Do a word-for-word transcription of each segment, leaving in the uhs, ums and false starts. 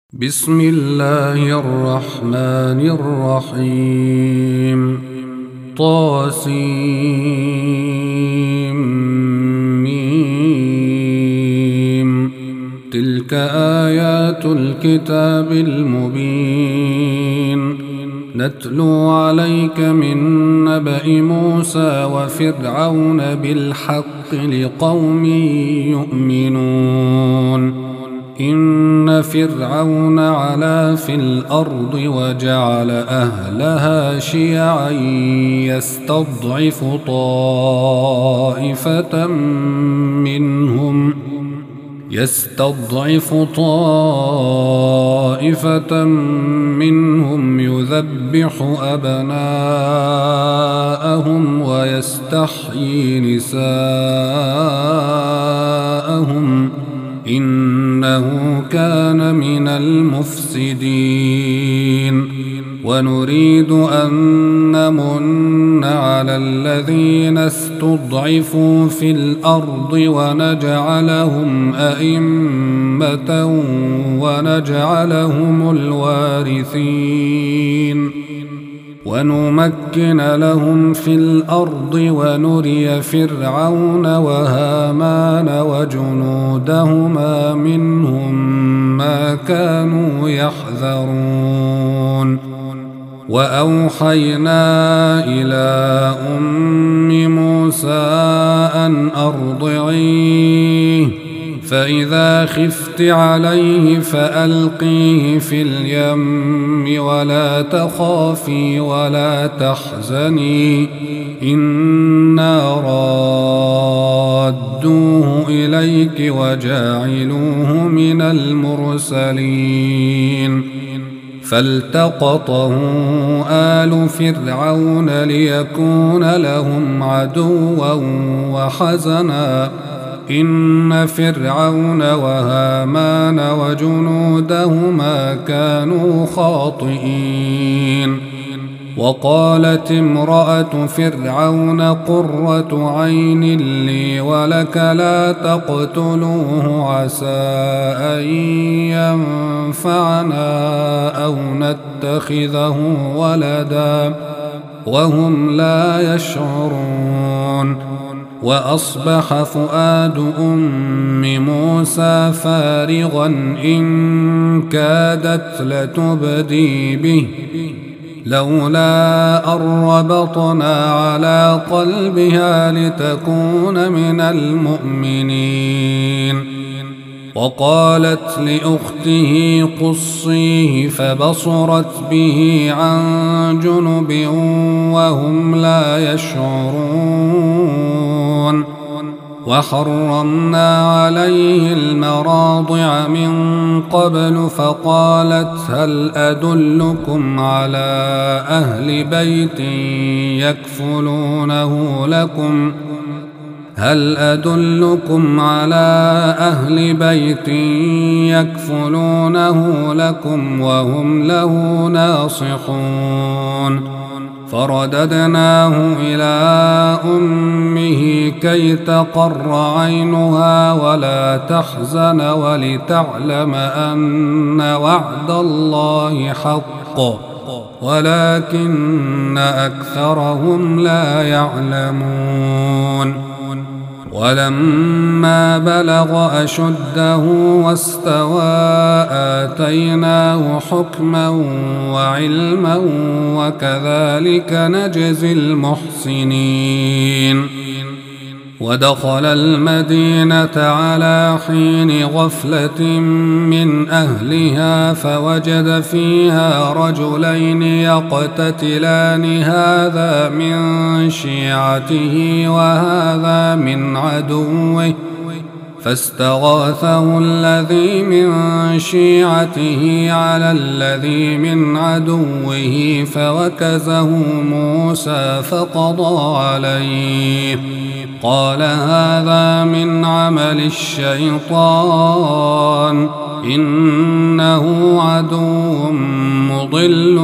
بسم الله الرحمن الرحيم. طاسيم. تلك آيات الكتاب المبين، نتلو عليك من نبأ موسى وفرعون بالحق لقوم يؤمنون. إن فرعون علا في الأرض وجعل أهلها شيعا يستضعف طائفة منهم يستضعف طائفة منهم يذبح أبناءهم ويستحيي نساءهم، إنه كان من المفسدين. ونريد أن نمن على الذين استضعفوا في الأرض ونجعلهم أئمة ونجعلهم الوارثين، ونمكن لهم في الأرض ونري فرعون وهامان وجنودهما منهم ما كانوا يحذرون. وأوحينا إلى أم موسى أن أرضعيه، فإذا خفت عليه فألقيه في اليم ولا تخافي ولا تحزني، إنا رادوه إليك وجاعلوه من المرسلين. فالتقطه آل فرعون ليكون لهم عدوا وحزنا، إن فرعون وهامان وجنودهما كانوا خاطئين. وقالت امرأة فرعون قرة عين لي ولك لا تقتلوه عسى أن ينفعنا أو نتخذه ولدا وهم لا يشعرون. وأصبح فؤاد أم موسى فارغا إن كادت لتبدي به لولا أن ربطنا على قلبها لتكون من المؤمنين. وقالت لأخته قصيه فبصرت به عن جنب وهم لا يشعرون. وحرمنا عليه المراضع من قبل فقالت هل أدلكم على أهل بيت يكفلونه لكم هل أدلكم على أهل بيت يكفلونه لكم وهم له ناصحون. فرددناه إلى أمه كي تقر عينها ولا تحزن ولتعلم أن وعد الله حق ولكن أكثرهم لا يعلمون. ولما بلغ أشده واستوى آتيناه حكما وعلما وكذلك نجزي المحسنين. ودخل المدينة على حين غفلة من أهلها فوجد فيها رجلين يقتتلان هذا من شيعته وهذا من عدوه، فاستغاثه الذي من شيعته على الذي من عدوه فوكزه موسى فقضى عليه. قال هذا من عمل الشيطان إنه عدو مضل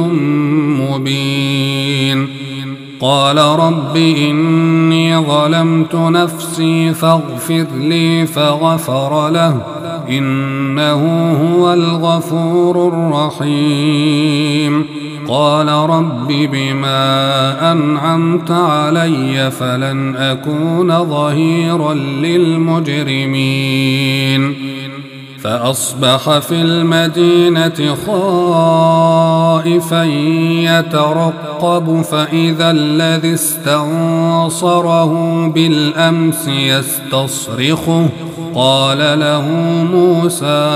مبين. قال رب إني ظلمت نفسي فاغفر لي فغفر له إنه هو الغفور الرحيم قال رب بما أنعمت علي فلن أكون ظهيرا للمجرمين فأصبح في المدينة خائفا يترقب فإذا الذي استنصره بالأمس يستصرخه قال له موسى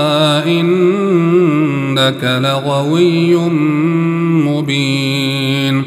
إنك لغوي مبين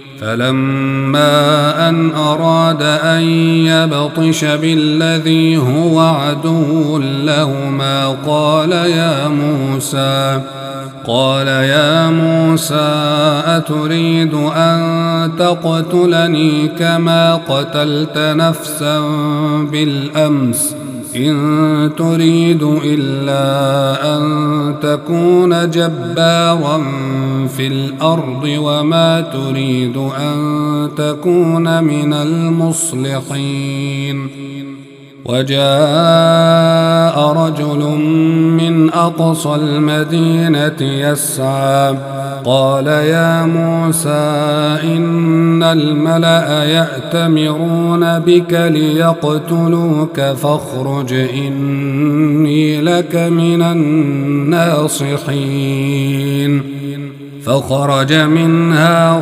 فلما أن أراد أن يبطش بالذي هو عدو لهما قال يا موسى قال يا موسى أتريد أن تقتلني كما قتلت نفسا بالأمس إن تريد إلا أن تكون جبارا في الأرض وما تريد أن تكون من المصلحين وجاء رجل من أقصى المدينة يسعى قال يا موسى إن الملأ يأتمرون بك ليقتلوك فاخرج إني لك من الناصحين فخرج منها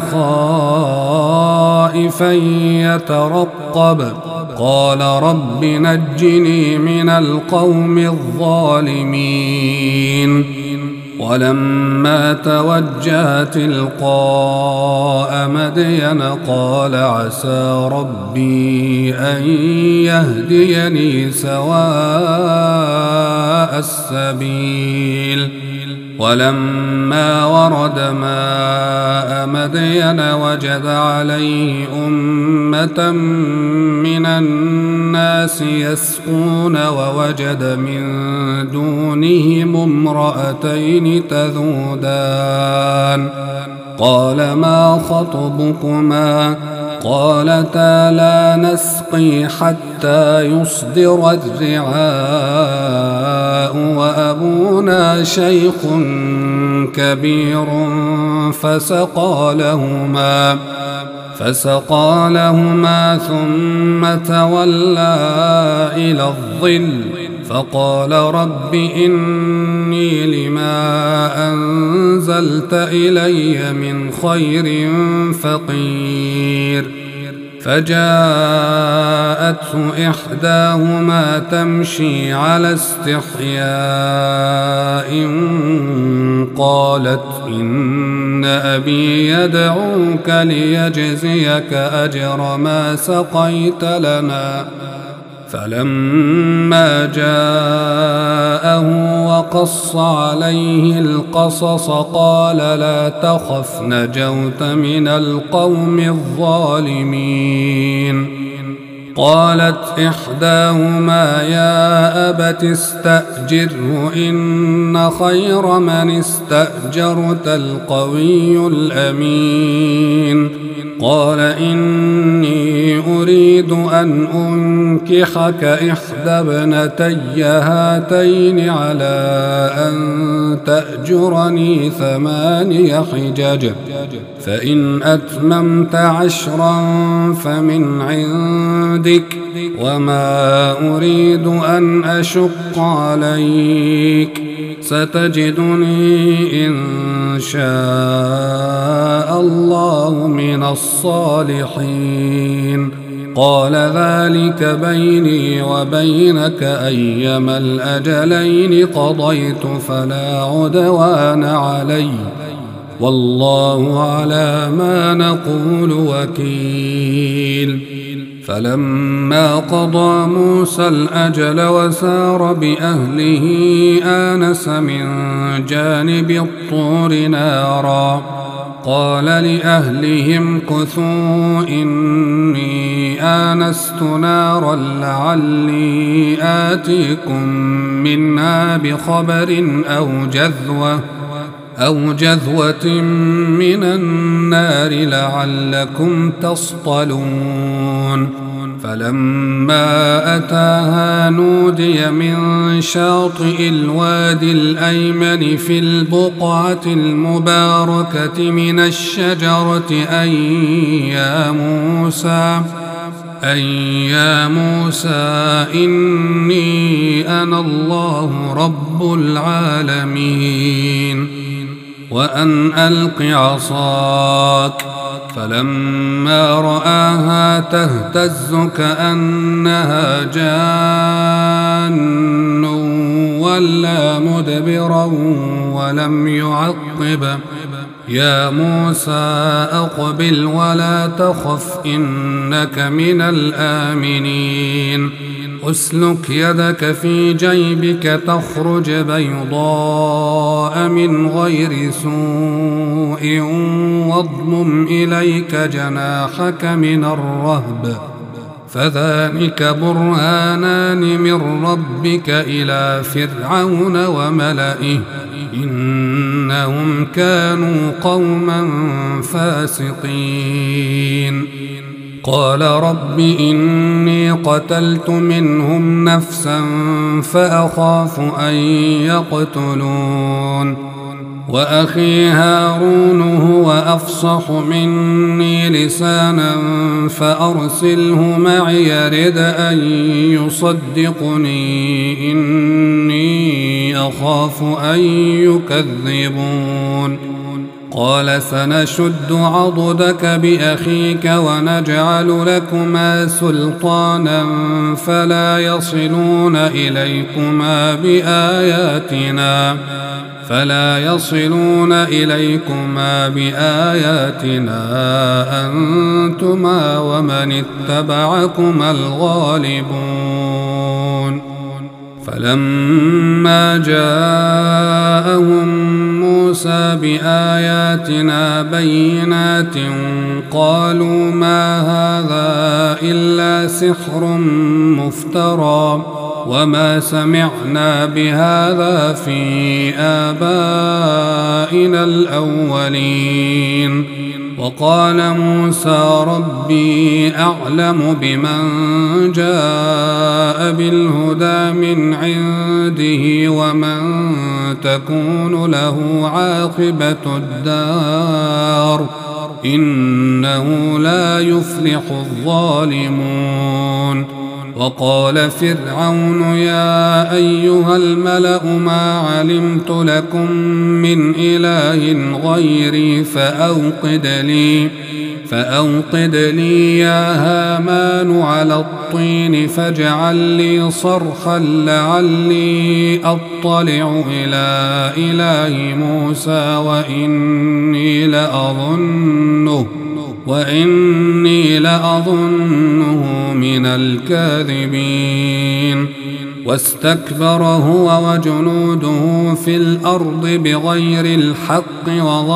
خائفا يترقب قال رب نجني من القوم الظالمين ولما توجه تلقاء مدين قال عسى ربي أن يهديني سواء السبيل ولما ورد ماء مدين وجد عليه أمة من الناس يسقون ووجد من دونهم امرأتين تذودان قال ما خطبكما قالتا لا نسقي حتى يصدر الرعاء وأبونا شيخ كبير فسقى لهما فسقى لهما ثم تولى إلى الظل فقال رب إني لما أنزلت إلي من خير فقير فجاءته إحداهما تمشي على استحياء قالت إن أبي يدعوك ليجزيك أجر ما سقيت لنا فلما جاءه وقص عليه القصص قال لا تخف نجوت من القوم الظالمين قالت إحداهما يا أبت استأجره إن خير من استأجرت القوي الأمين قال إني أريد أن أنكحك إحدى ابنتي هاتين على أن تأجرني ثماني حجج فإن أتممت عشرا فمن عندك وما أريد أن أشق عليك ستجدني إن شاء الله من الصالحين قال ذلك بيني وبينك أيما الأجلين قضيت فلا عدوان علي والله على ما نقول وكيل فلما قضى موسى الأجل وسار بأهله آنس من جانب الطور نارا قال لأهلهم كثوا إني آنست نارا لعلي آتيكم منها بخبر أو جذوة أو جذوة من النار لعلكم تصطلون فلما أتاها نودي من شاطئ الوادي الأيمن في البقعة المباركة من الشجرة أن يا موسى أن يا موسى إني أنا الله رب العالمين وأن ألق عصاك. فلما رآها تهتز كأنها جان ولا مدبرا ولم يعقب. يا موسى أقبل ولا تخف إنك من الآمنين. أسلك يدك في جيبك تخرج بيضاء من غير سوء واضمم إليك جناحك من الرهب فذلك برهانان من ربك إلى فرعون وملئه إنهم كانوا قوما فاسقين. قال رب إني قتلت منهم نفسا فأخاف أن يقتلون وأخي هارون هو أفصح مني لسانا فأرسله معي يرد أن يصدقني إني أخاف أن يكذبون. قال سنشد عضدك بأخيك ونجعل لكما سلطانا فلا يصلون إليكما بآياتنا فلا يصلون إليكما بآياتنا أنتما ومن اتبعكما الغالبون. فلما جاءهم موسى بآياتنا بينات قالوا ما هذا إلا سحر مفترى وما سمعنا بهذا في آبائنا الأولين. وقال موسى ربي أعلم بمن جاء بالهدى من عنده ومن تكون له عاقبة الدار إنه لا يفلح الظالمون. وقال فرعون يا أيها الملأ ما علمت لكم من إله غيري فأوقد لي فأوقد لي يا هامان على الطين فاجعل لي صرحا لعلي أطلع إلى إله موسى وإني لأظنه وإني لأظنه من الكاذبين. واستكبر هو وجنوده في الأرض بغير الحق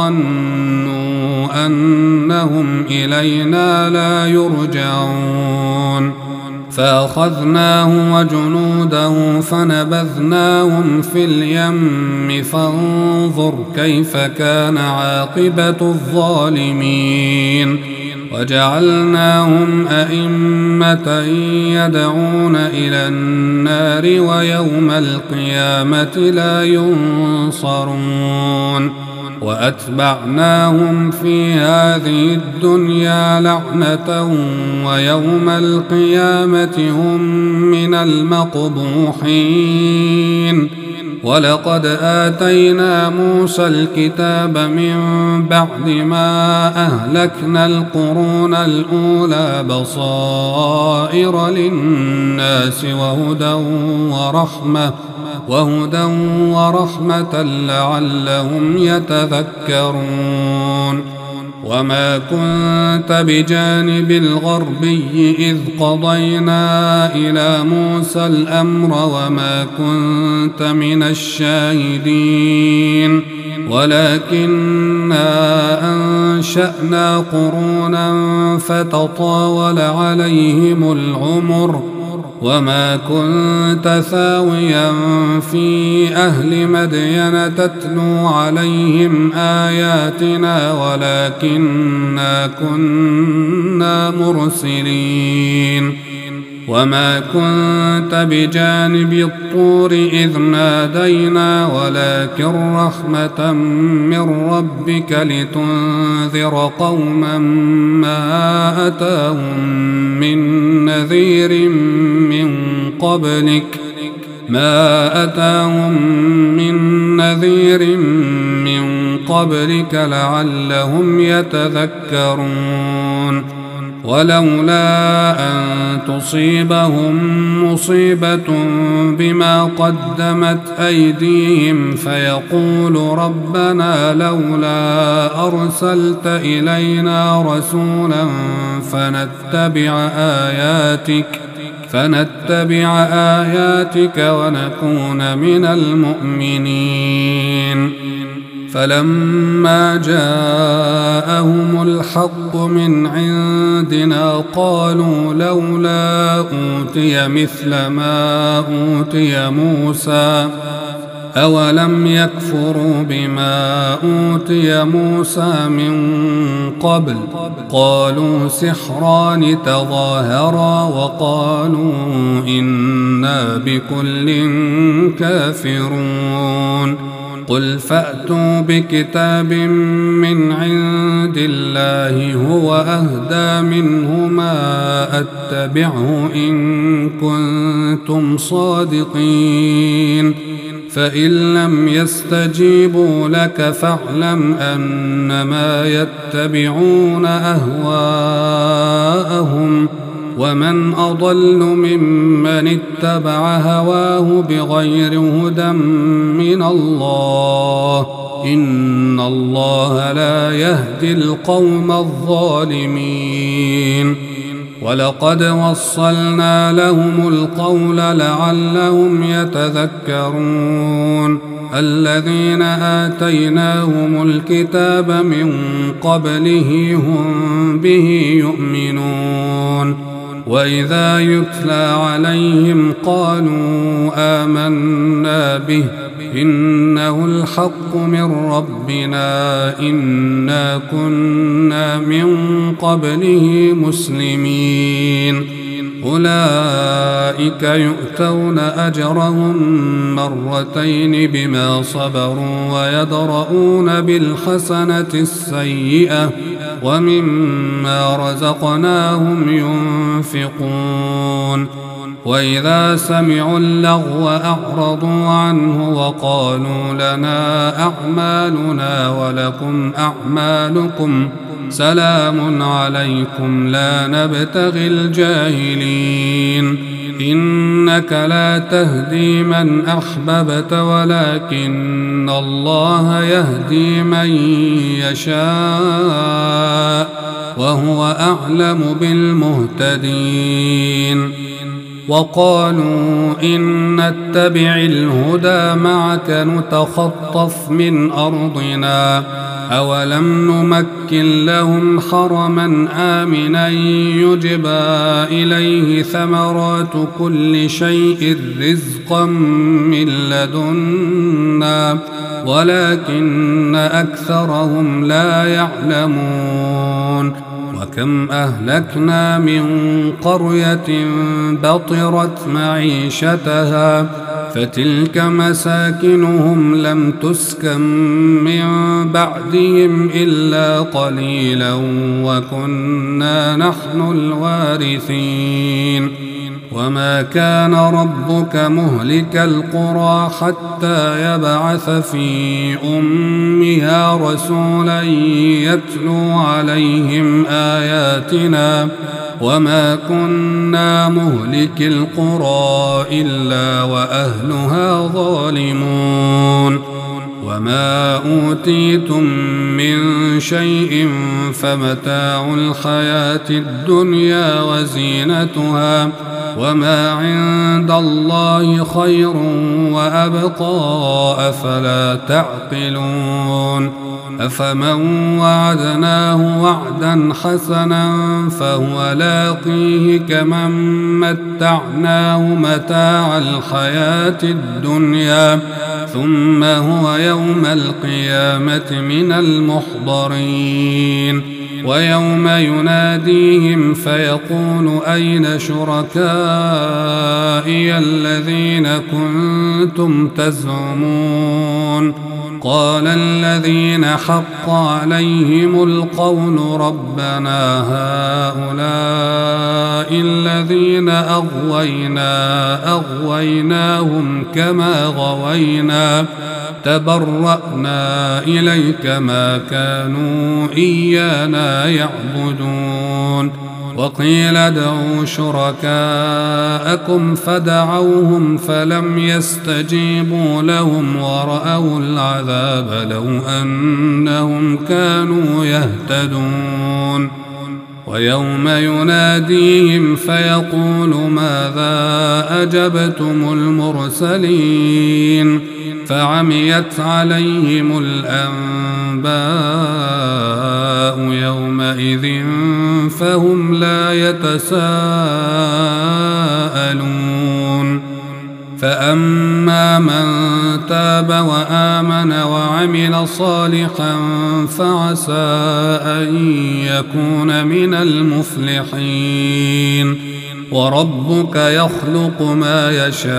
وظنوا أنهم إلينا لا يرجعون. فأخذناه وجنوده فنبذناهم في اليم فانظر كيف كان عاقبة الظالمين. وجعلناهم أئمة يدعون إلى النار ويوم القيامة لا ينصرون. وأتبعناهم في هذه الدنيا لعنة ويوم القيامة هم من المقبوحين. ولقد آتينا موسى الكتاب من بعد ما أهلكنا القرون الأولى بصائر للناس وهدى ورحمة وهدى ورحمة لعلهم يتذكرون. وما كنت بجانب الغربي إذ قضينا إلى موسى الأمر وما كنت من الشاهدين ولكننا أنشأنا قرونا فتطاول عليهم العمر وما كنت ثاويا في أهل مدين تتلو عليهم آياتنا ولكننا كنا مرسلين. وما كنت بجانب الطور إذ نادينا ولكن رحمة من ربك لتنذر قوما ما أتاهم من نذير من قبلك ما أتاهم من نذير من قبلك لعلهم يتذكرون ولولا أن تصيبهم مصيبة بما قدمت أيديهم فيقول ربنا لولا أرسلت إلينا رسولا فنتبع آياتك فنتبع آياتك ونكون من المؤمنين فلما جاءهم الحق من عندنا قالوا لولا أوتي مثل ما أوتي موسى أولم يكفروا بما أوتي موسى من قبل قالوا سحران تظاهرا وقالوا إنا بكل كافرون قل فأتوا بكتاب من عند الله هو أهدى منهما أتبعه إن كنتم صادقين فإن لم يستجيبوا لك فاعلم أنما يتبعون أهواءهم ومن أضل ممن اتبع هواه بغير هدى من الله إن الله لا يهدي القوم الظالمين ولقد وصلنا لهم القول لعلهم يتذكرون الذين آتيناهم الكتاب من قبله هم به يؤمنون وإذا يتلى عليهم قالوا آمنا به إنه الحق من ربنا إنا كنا من قبله مسلمين أولئك يؤتون أجرهم مرتين بما صبروا ويدرؤون بالحسنة السيئة ومما رزقناهم ينفقون وإذا سمعوا اللغو أعرضوا عنه وقالوا لنا أعمالنا ولكم أعمالكم سلام عليكم لا نبتغي الجاهلين إنك لا تهدي من أحببت ولكن الله يهدي من يشاء وهو أعلم بالمهتدين وقالوا إن نتبع الهدى معك نتخطف من أرضنا أولم نمكن لهم حرما آمنا يجبى إليه ثمرات كل شيء رزقا من لدنا ولكن أكثرهم لا يعلمون وكم أهلكنا من قرية بطرت معيشتها فتلك مساكنهم لم تسكن من بعدهم إلا قليلا وكنا نحن الوارثين وما كان ربك مهلك القرى حتى يبعث في أمها رسولا يتلو عليهم آياتنا وما كنا مهلك القرى إلا وأهلها ظالمون وما أوتيتم من شيء فمتاع الحياة الدنيا وزينتها وما عند الله خير وأبقى أفلا تعقلون أفمن وعدناه وعدا حسنا فهو لاقيه كمن متعناه متاع الحياة الدنيا ثم هو يوم القيامة من المحضرين ويوم يناديهم فيقول أين شركائي الذين كنتم تزعمون قال الذين حق عليهم القول ربنا هؤلاء الذين أغوينا أغويناهم كما غوينا تبرأنا إليك ما كانوا إيانا يعبدون وقيل ادعوا شركاءكم فدعوهم فلم يستجيبوا لهم ورأوا العذاب لو أنهم كانوا يهتدون ويوم يناديهم فيقول ماذا أجبتم المرسلين فعميت عليهم الأنباء يومئذ فهم لا يتساءلون فأما من تاب وآمن وعمل صالحا فعسى أن يكون من المفلحين وربك يخلق ما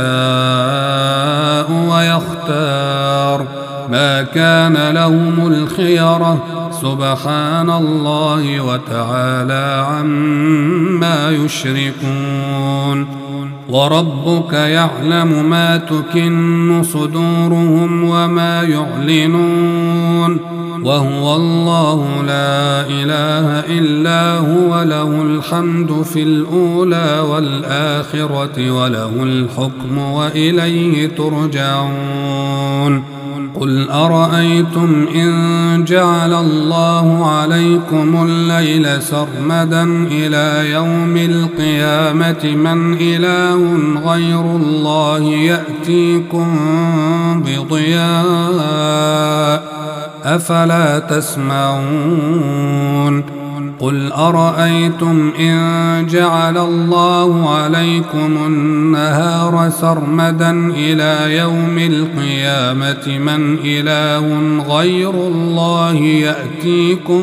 يشاء ويختار ما كان لهم الخيرة سبحان الله وتعالى عما يشركون وربك يعلم ما تكن صدورهم وما يعلنون وهو الله لا إله إلا هو له الحمد في الأولى والآخرة وله الحكم وإليه ترجعون قل أرأيتم إن جعل الله عليكم الليل سرمدا إلى يوم القيامة من إله غير الله يأتيكم بضياء أفلا تسمعون قل أرأيتم إن جعل الله عليكم النهار سرمدا إلى يوم القيامة من إله غير الله يأتيكم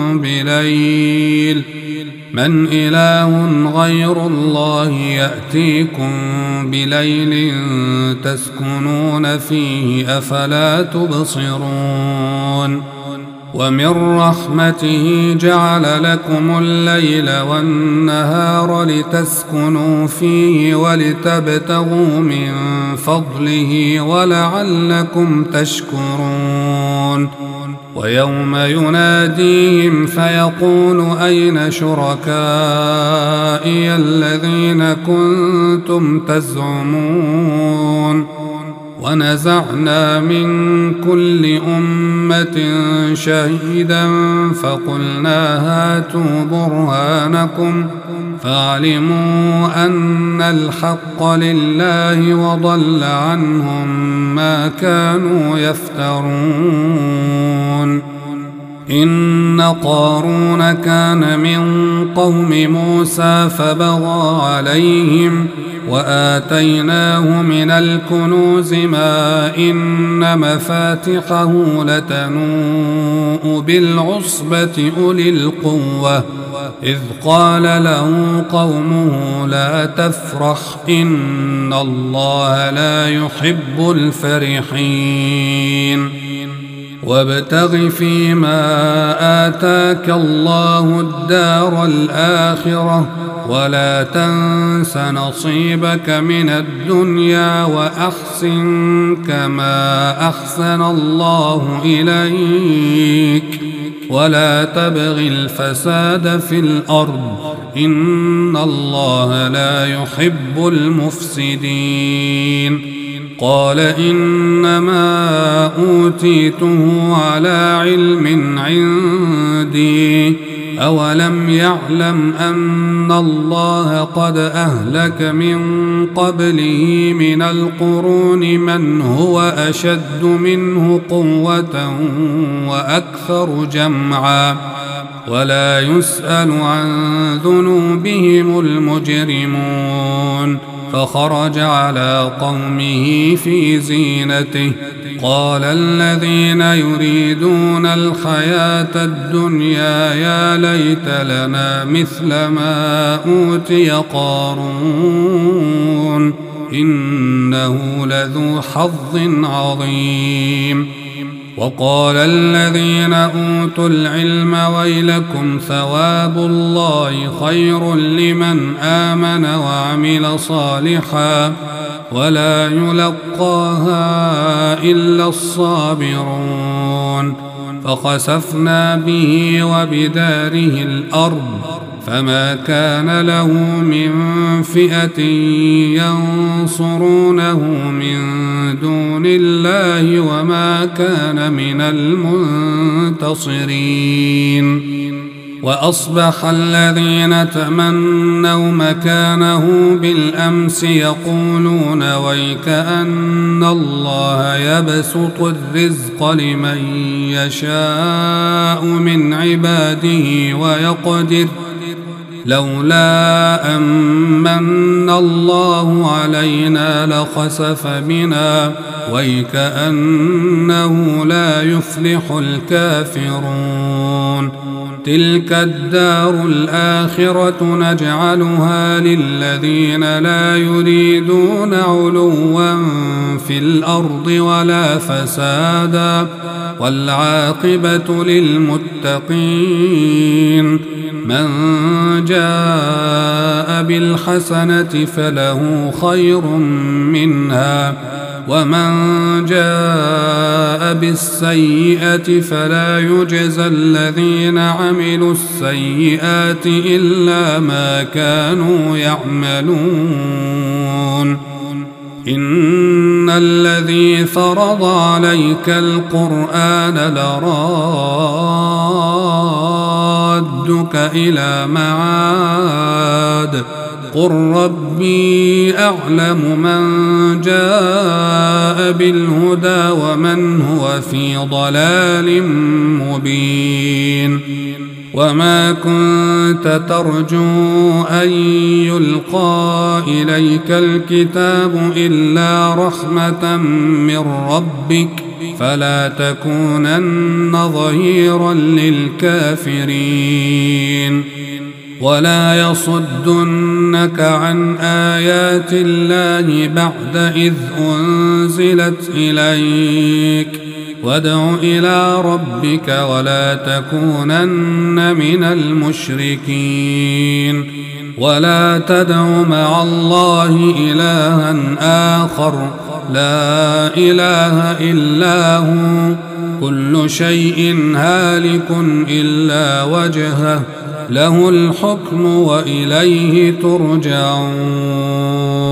بليل من إله غير الله يأتيكم بليل تسكنون فيه أفلا تبصرون ومن رحمته جعل لكم الليل والنهار لتسكنوا فيه ولتبتغوا من فضله ولعلكم تشكرون ويوم يناديهم فيقول أين شركائي الذين كنتم تزعمون ونزعنا من كل أمة شهيدا فقلنا هاتوا برهانكم فاعلموا أن الحق لله وضل عنهم ما كانوا يفترون إن قارون كان من قوم موسى فبغى عليهم وآتيناه من الكنوز ما إن مفاتحه لتنوء بالعصبة أولي القوة إذ قال له قومه لا تفرح إن الله لا يحب الفرحين وابتغ فيما آتاك الله الدار الآخرة ولا تنس نصيبك من الدنيا وأحسن كما أحسن الله إليك ولا تبغ الفساد في الأرض إن الله لا يحب المفسدين قال إنما أوتيته على علم عندي أولم يعلم أن الله قد أهلك من قبله من القرون من هو أشد منه قوة وأكثر جمعا ولا يسأل عن ذنوبهم المجرمون فخرج على قومه في زينته قال الذين يريدون الحياة الدنيا يا ليت لنا مثل ما أوتي قارون إنه لذو حظ عظيم وقال الذين أوتوا العلم ويلكم ثواب الله خير لمن آمن وعمل صالحا ولا يلقاها إلا الصابرون فخسفنا به وبداره الأرض فما كان له من فئة ينصرونه من دون الله وما كان من المنتصرين وأصبح الذين تمنوا مكانه بالأمس يقولون ويكأن الله يبسط الرزق لمن يشاء من عباده ويقدر لولا أمن الله علينا لخسف بنا ويكأنه لا يفلح الكافرون تلك الدار الآخرة نجعلها للذين لا يريدون علوا في الأرض ولا فسادا والعاقبة للمتقين من جاء بالحسنة فله خير منها ومن جاء بالسيئة فلا يجزى الذين عملوا السيئات إلا ما كانوا يعملون إن الذي فرض عليك القرآن لرادك إلى معاد قل ربي أعلم من جاء بالهدى ومن هو في ضلال مبين وما كنت ترجو أن يلقى إليك الكتاب إلا رحمة من ربك فلا تكونن ظهيرا للكافرين ولا يصدنك عن آيات الله بعد إذ أنزلت إليك وادع إلى ربك ولا تكونن من المشركين ولا تدع مع الله إلها آخر لا إله إلا هو كل شيء هالك إلا وجهه له الحكم وإليه ترجعون